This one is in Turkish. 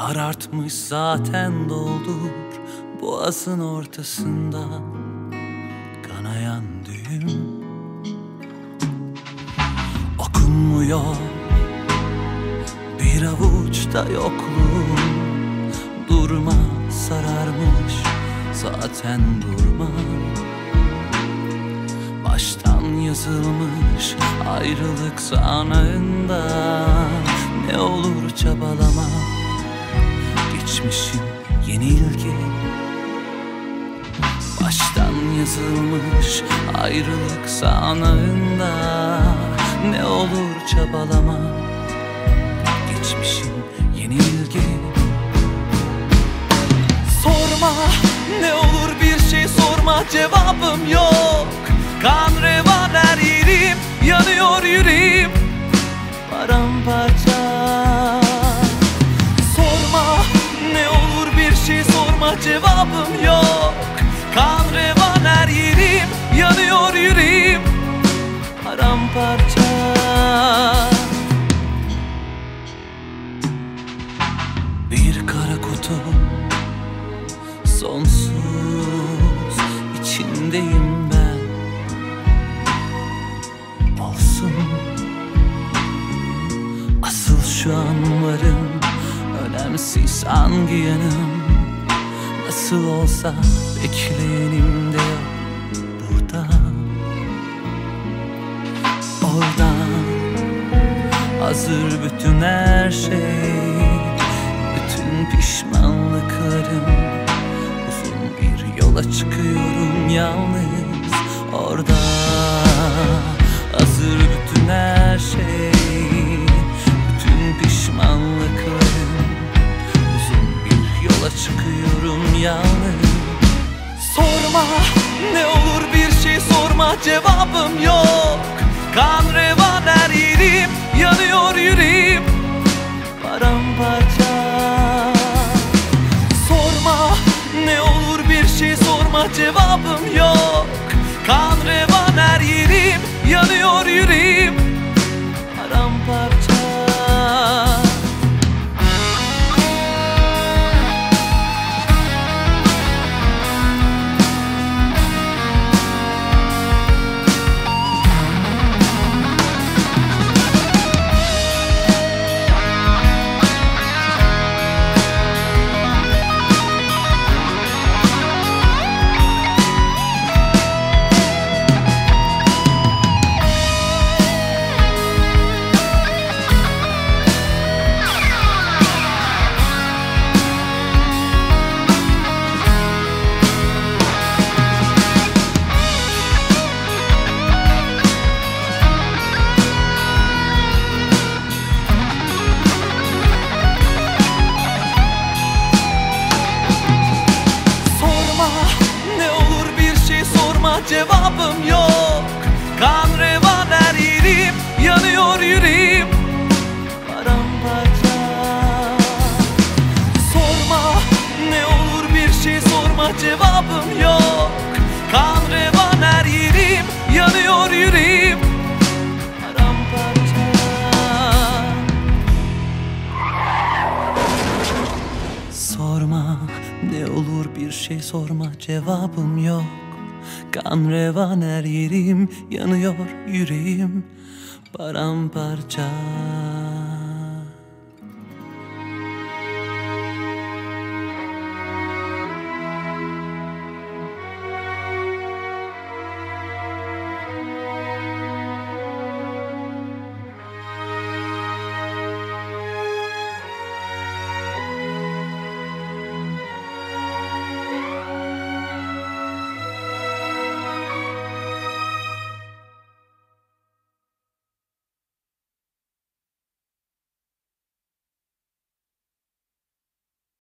Karartmış zaten doldur boğazın ortasında kanayan düğüm. Okunmuyor bir avuçta yokluğum. Durma sararmış zaten durma. Baştan yazılmış ayrılık sanığında. Ne olur çabalama, geçmişin yenilgi. Baştan yazılmış ayrılık sanığında. Ne olur çabalama, geçmişin yenilgi. Sorma, ne olur bir şey sorma, cevabım yok. Kan revan her yerim, yanıyor yüreğim paramparça. Sorma, ne olur bir şey sorma, cevabım yok. Kan revan her yerim, yanıyor yüreğim paramparça. Bir kara kutu, sonsuz içindeyim ben. Olsun, asıl şu an varım, önemsiz hangi yanım. Nasıl olsa bekleyenim de yok burada. Oradan hazır bütün her şey, bütün pişmanlıklarım. Uzun bir yola çıkıyorum yalnız. Orada hazır bütün her şey, bütün pişmanlıklarım. Uzun bir yola çıkıyorum yalnız. Sorma, ne olur bir şey sorma, cevabım yok. Kan revan her yerim, yanıyor yüreğim paramparça. Sorma, ne olur bir şey sorma, cevabım yok. Kan revan her yerim, yanıyor yüreğim paramparça. Cevabım yok. Kan revan her yerim, yanıyor yüreğim paramparça. Sorma, ne olur bir şey sorma, cevabım yok. Kan revan her yerim, yanıyor yüreğim paramparça. Sorma, ne olur bir şey sorma, cevabım yok. Kan revan her yerim, yanıyor yüreğim paramparça.